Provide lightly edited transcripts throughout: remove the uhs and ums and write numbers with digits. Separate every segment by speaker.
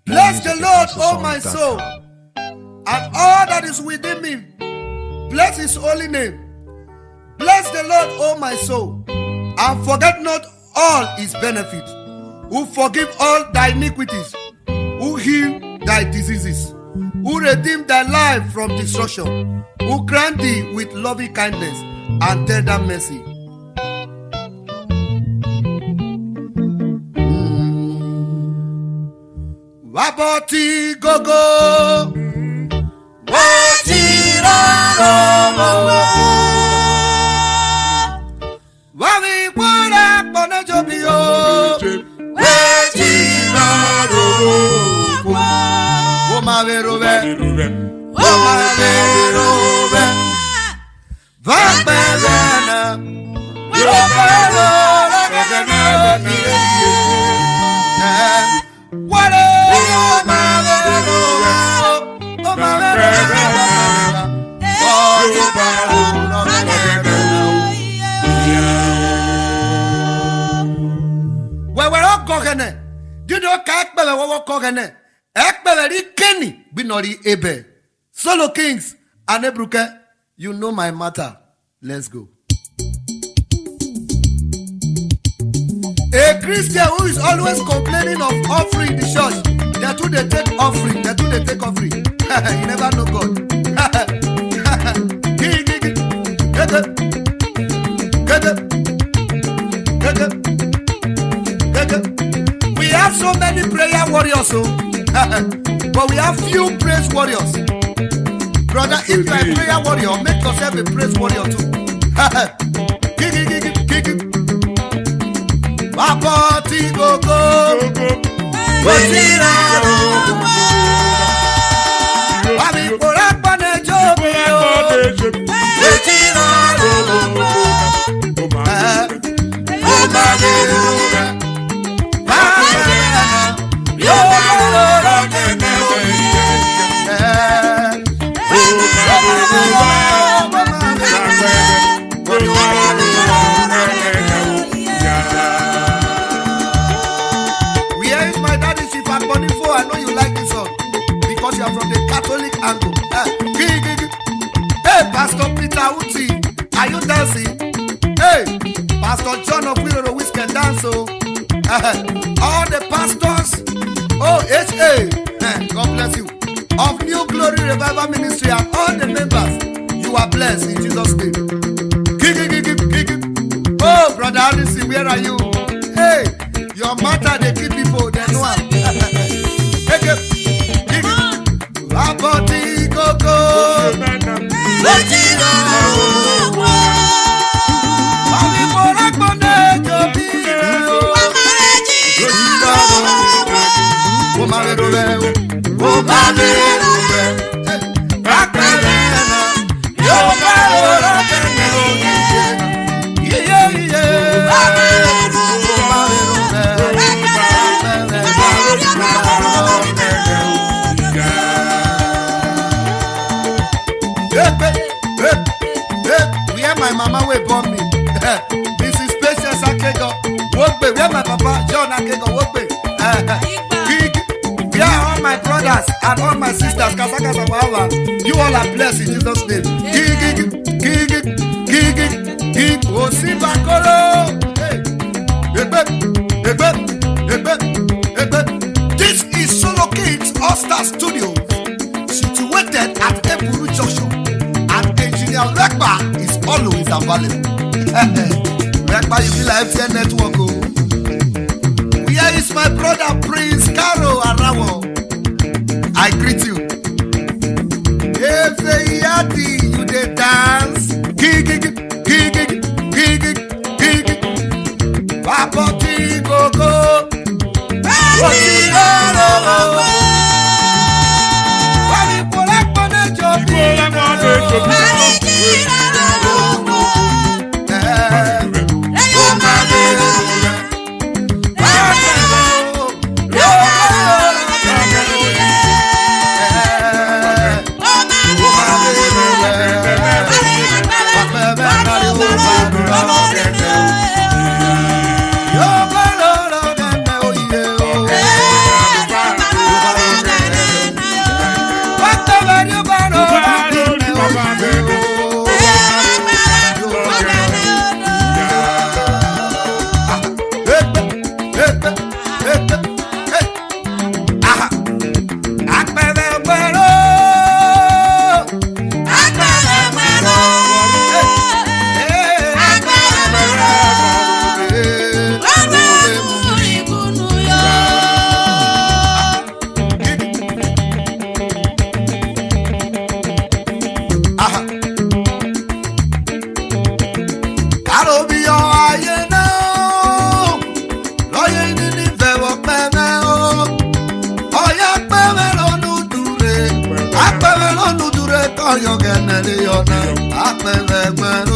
Speaker 1: Bless the Lord, O my soul, and all that is within me. Bless his holy name. Bless the Lord, O my soul, and forget not all his benefits, who forgive all thy iniquities, who heal thy diseases, who redeem thy life from destruction, who grant thee with loving kindness and tender mercy. Waboti gogo, Wami wala pona jobio, Woma verove, Vapelena, Solo Kings and Ebruke, you know my matter. Let's go. A Christian who is always complaining of offering the church. They too they take offering. They too they take offering. You never know God. We have so many prayer warriors, but we have few praise warriors. Brother, if you are a prayer warrior, make yourself a praise warrior too. Waboti gogo, Wami porapane jobio, I know you like this song because you are from the Catholic angle. Hey, Pastor Peter Uti, are you dancing? Hey, Pastor John of Wiroro Whiskey dance. All the pastors, God bless you, of New Glory Revival Ministry and all the members, you are blessed in Jesus' name. Oh, Brother Alice, where are you? Hey, your matter, they keep people, they know. Waboti gogo, Wami porapane jobio, my mama will born me. This is Patience Akego. Wokbe, where my papa John Akego Wokbe. Where are all my brothers and all my sisters? Kasaka Sawawa. You all are blessed in Jesus' name. This is Solo Kings All-Star Studio, situated at Eburu Junction, and Engineer Rekba is always available. Rekba, you feel like FCN Network. Here is my brother Prince Caro Arawo. I greet you. If they yadi, you dey dance. Waboti gogo. Wami porapane jobio. yo genere yo na apere gbero.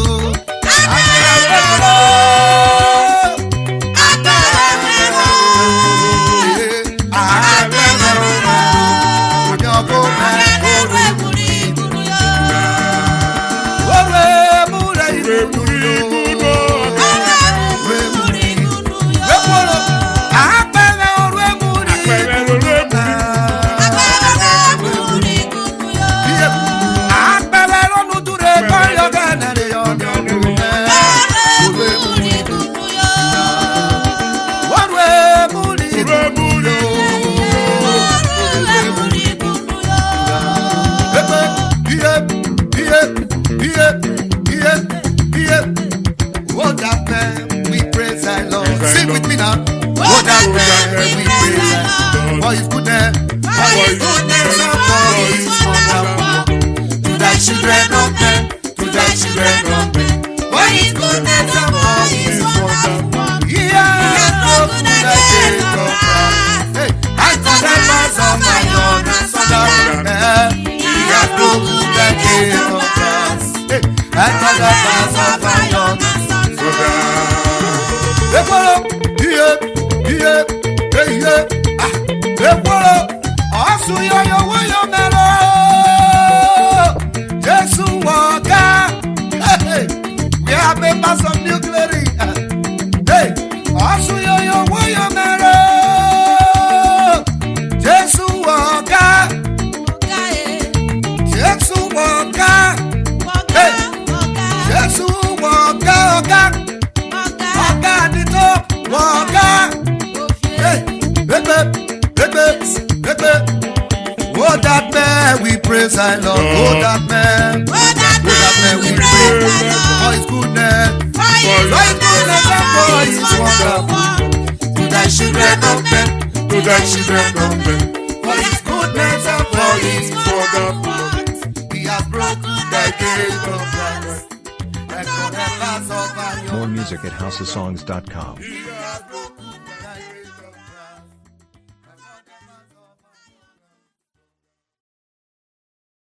Speaker 1: Sing with me now. Oh, that man, we praise Him for His goodness, for His goodness and for His wonderful. To thy children of men, to thy children of men, for His goodness and for His wonderful. He has broken the gates of brass, and to the bars of iron and thunder. He has broken the gates of brass, and to the bars of iron and thunder. We are members of New Glory. Hey, Oh, that man, we praise our Lord. Oh, that man, we praise for His goodness, for His goodness and for His wonderful. To thy children of men, to thy children of men, for His goodness and for His wonderful. He has broken the gate of brass, and for the last of our
Speaker 2: More music at housesongs.com.